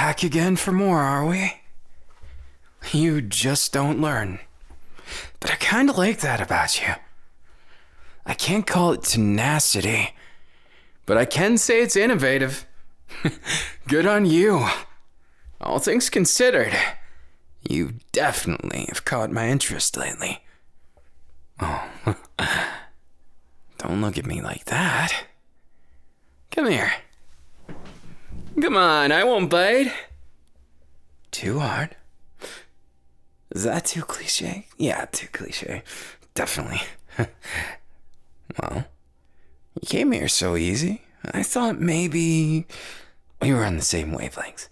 back again for more, are we? You just don't learn. But I kinda like that about you. I can't call it tenacity, but I can say it's innovative. Good on you. All things considered, you definitely have caught my interest lately. Oh, don't look at me like that. Come here. Come on, I won't bite. Too hard. Is that too cliche? Yeah, too cliche. Definitely. Well, you came here so easy. I thought maybe we were on the same wavelengths.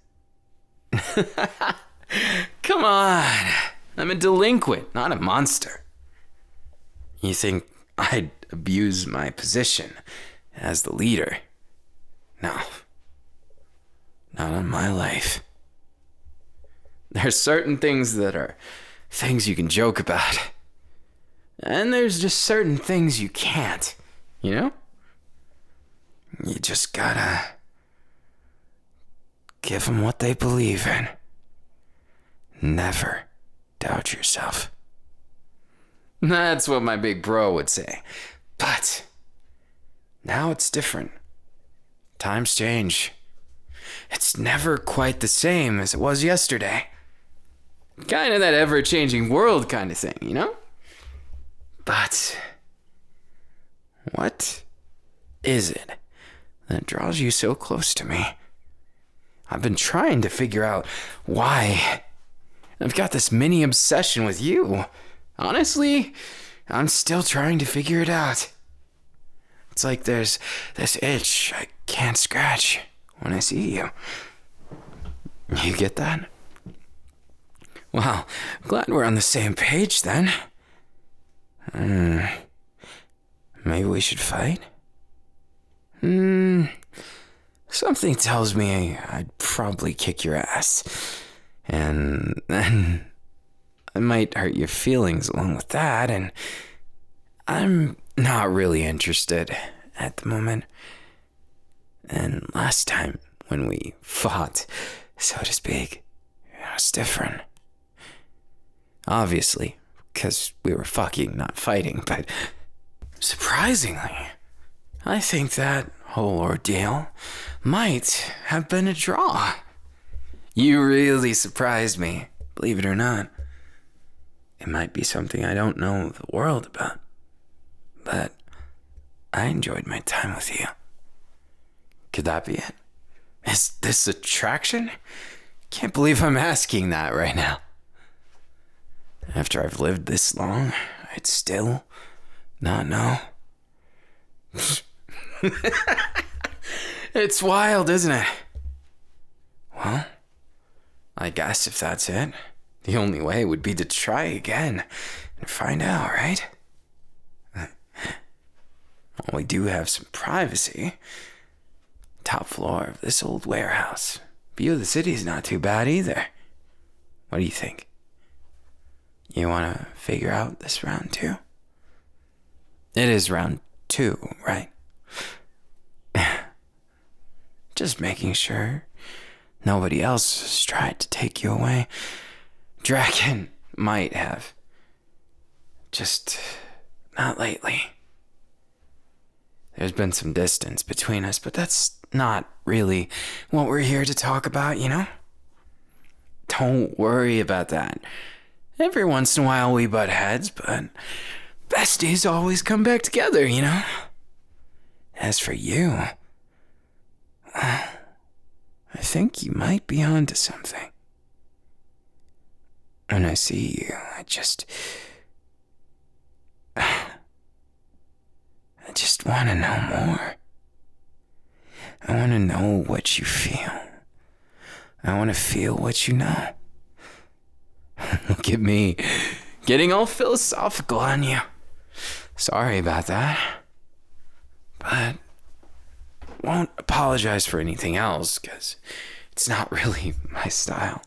Come on. I'm a delinquent, not a monster. You think I'd abuse my position as the leader? No. Not on my life. There's certain things that are things you can joke about. And there's just certain things you can't, you know? You just gotta give them what they believe in. Never doubt yourself. That's what my big bro would say. But now it's different. Times change. It's never quite the same as it was yesterday. Kind of that ever-changing world kind of thing, you know? But what is it that draws you so close to me? I've been trying to figure out why. I've got this mini obsession with you. Honestly, I'm still trying to figure it out. It's like there's this itch I can't scratch when I see you. You get that? Well, I'm glad we're on the same page then. Maybe we should fight? Something tells me I'd probably kick your ass. And then I might hurt your feelings along with that, and I'm not really interested at the moment. And last time when we fought, so to speak, it was different. Obviously, because we were fucking, not fighting, but surprisingly, I think that whole ordeal might have been a draw. You really surprised me, believe it or not. It might be something I don't know the world about, but I enjoyed my time with you. Could that be it? Is this attraction? Can't believe I'm asking that right now. After I've lived this long, I'd still not know. It's wild, isn't it? Well, I guess if that's it, the only way would be to try again and find out, right? Well, we do have some privacy. Top floor of this old warehouse. View of the city's not too bad either. What do you think? You want to figure out this round too? It is round 2, right? Just making sure nobody else has tried to take you away. Draken might have. Just not lately. There's been some distance between us, but that's not really what we're here to talk about, you know? Don't worry about that. Every once in a while we butt heads, but besties always come back together, you know? As for you, I think you might be onto something. When I see you, I just want to know more. I want to know what you feel. I want to feel what you know. Look at me, getting all philosophical on you. Sorry about that. But won't apologize for anything else, because it's not really my style.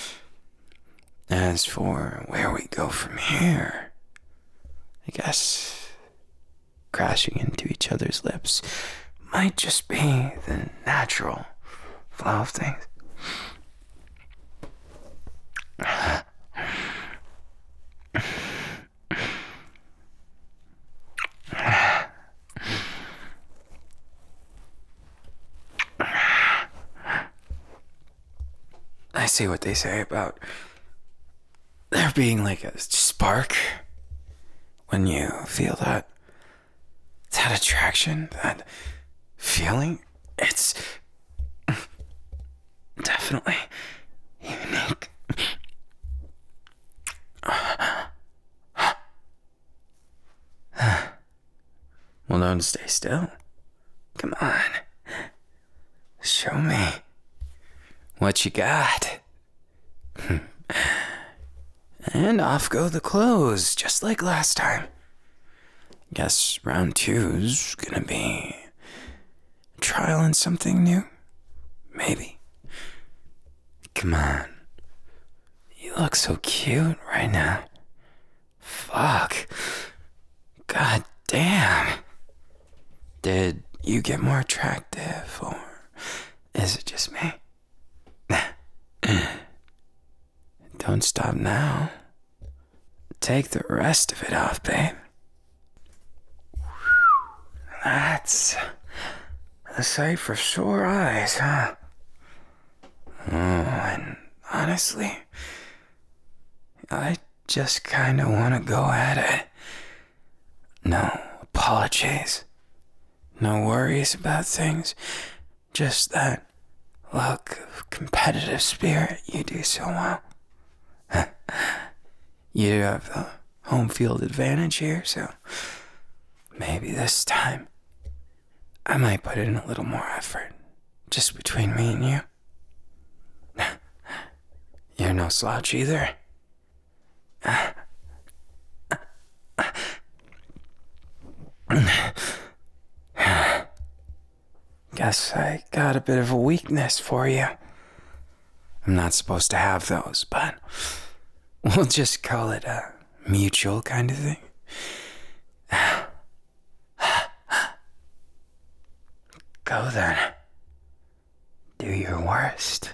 As for where we go from here, I guess crashing into each other's lips might just be the natural flow of things. see what they say about there being like a spark when you feel that attraction, that feeling. It's definitely unique. Well, don't stay still. Come on. Show me what you got. And off go the clothes, just like last time. Guess round 2's gonna be trialing something new. Maybe. Come on. You look so cute right now. Fuck. God damn. Did you get more attractive, or is it just me? Don't stop now. Take the rest of it off, babe. That's a sight for sore eyes, huh? Oh, and honestly, I just kinda wanna go at it. No apologies. No worries about things. Just that look of competitive spirit you do so well. You have the home field advantage here, so maybe this time I might put in a little more effort, just between me and you. You're no slouch either. Guess I got a bit of a weakness for you. I'm not supposed to have those, but we'll just call it a mutual kind of thing. Go then. Do your worst.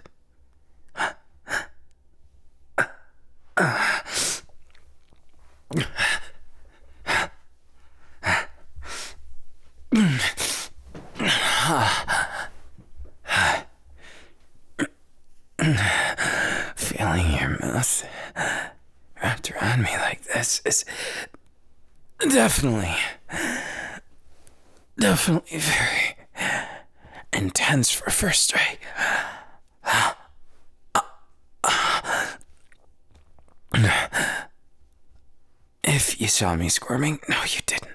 Feeling your mouth wrapped around me like this is definitely very intense for first strike. If you saw me squirming, no, you didn't.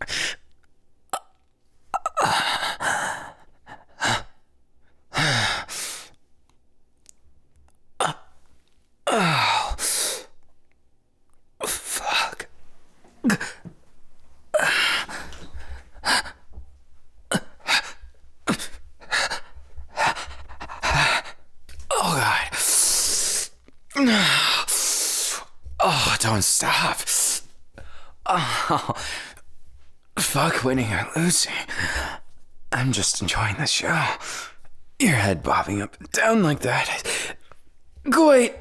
Fuck. Oh, God. Oh, don't stop. Oh, fuck winning or losing. I'm just enjoying the show. Your head bobbing up and down like that. Wait.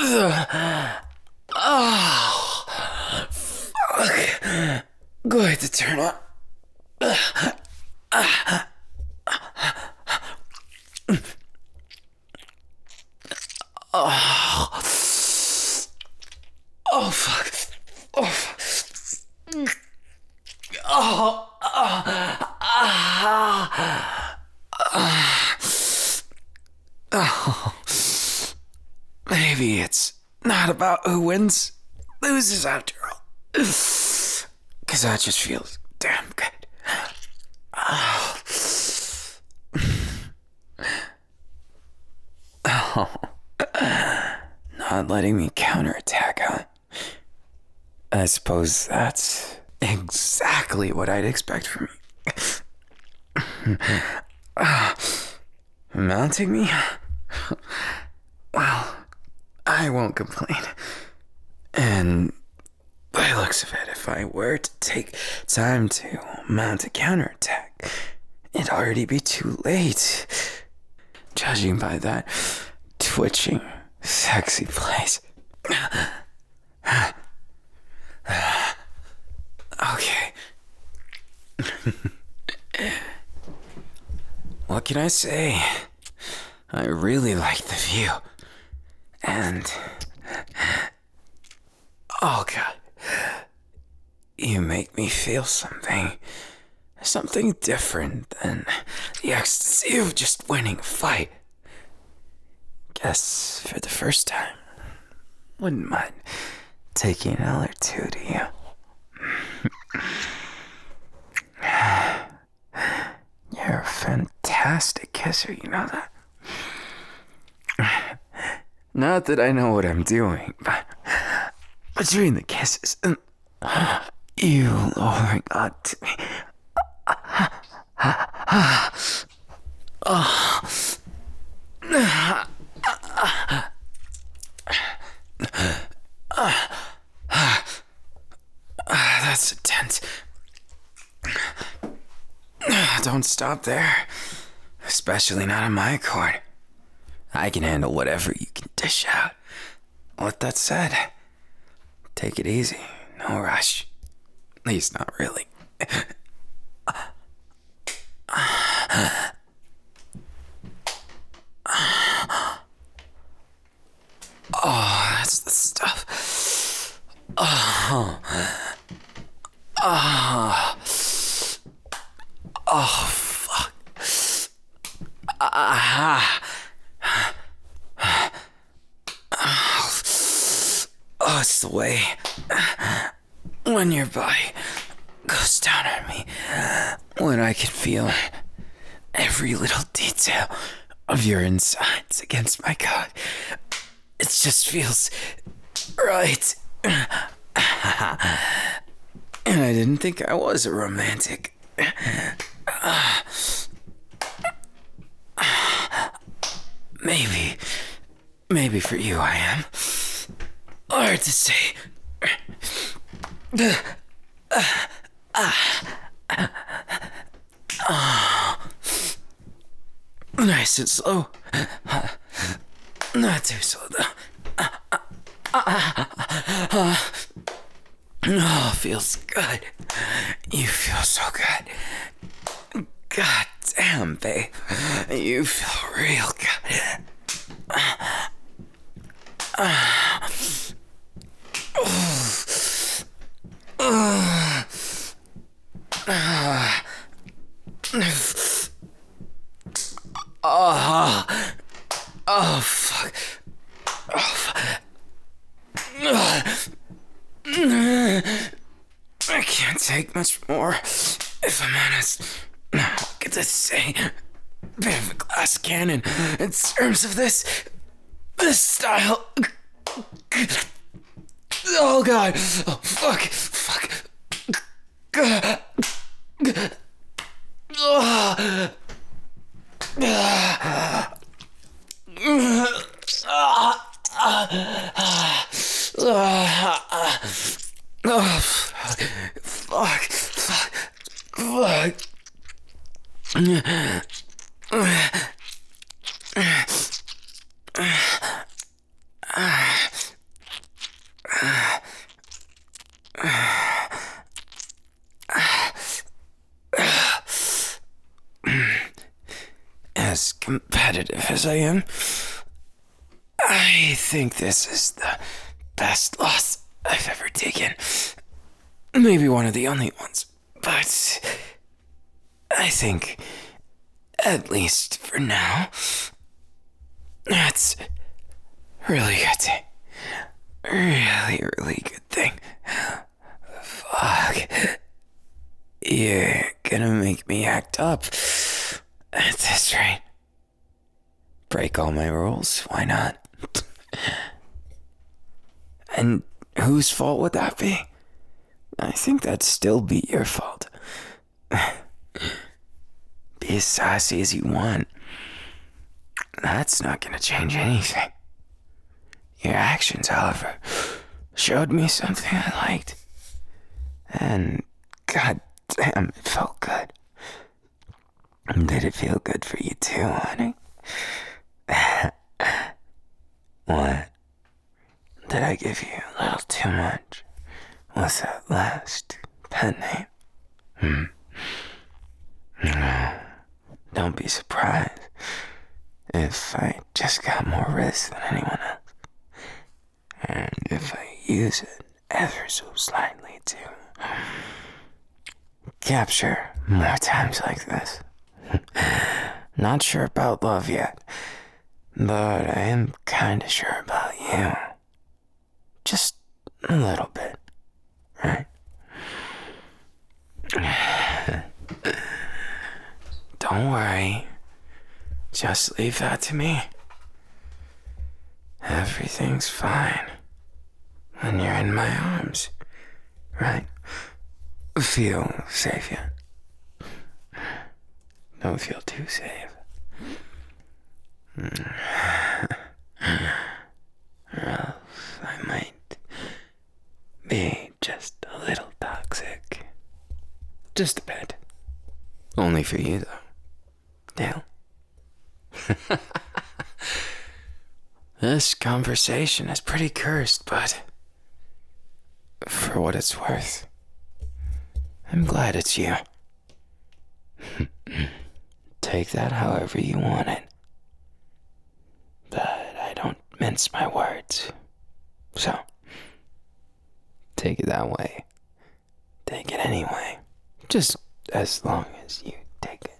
Oh, fuck. Going to turn up. Oh, fuck. Oh, fuck. Maybe it's not about who wins, loses after all. 'Cause that just feels damn good. Not letting me counterattack, huh? I suppose that's exactly what I'd expect from you. Mounting me? Well, I won't complain. And by the looks of it, if I were to take time to mount a counterattack, it'd already be too late. Judging by that twitching, sexy place. Okay. What can I say? I really like the view. And oh God, you make me feel something different than the ecstasy of just winning a fight. Guess for the first time, wouldn't mind taking an L or two to you. You're a fantastic kisser, you know that? Not that I know what I'm doing, but between the kisses and you lowering onto me. That's intense. Don't stop there. Especially not on my accord. I can handle whatever you can dish out. With that said, take it easy. No rush. At least not really. Oh, that's the stuff. Oh. Oh. Oh, fuck. Oh, it's the way when your body goes down on me, when I can feel every little detail of your insides against my cock. It just feels right. And I didn't think I was a romantic. Maybe for you I am. Hard to say. Nice and slow. Not too slow though. Oh, feels good. You feel so good. God damn, babe. You feel real good. Oh, fuck. Oh, fuck. I can't take much more, if I'm honest. What could I say? Bit of a glass cannon in terms of this style. Oh, God. Oh, fuck. Fuck. As competitive as I am, I think this is the best loss I've ever taken. Maybe one of the only ones, but I think, at least for now, that's really good thing. Really good thing. Fuck. You're gonna make me act up at this rate. Break all my rules, why not? And whose fault would that be? I think that'd still be your fault. Be as sassy as you want. That's not gonna change anything. Your actions, however, showed me something I liked. And god damn, it felt good. Did it feel good for you too, honey? What? Did I give you a little too much? What's that last pet name? No, don't be surprised if I just got more wrists than anyone else. And if I use it ever so slightly to capture more times like this. Not sure about love yet, but I am kinda sure about you. Just a little bit, right? Don't worry. Just leave that to me. Everything's fine when you're in my arms, right? Feel safe yet? Don't feel too safe. Or else I might be just a little toxic. Just a bit. Only for you, though. Deal? This conversation is pretty cursed, but for what it's worth, I'm glad it's you. Take that however you want it. But I don't mince my words. So, take it that way. Take it anyway. Just as long as you take it.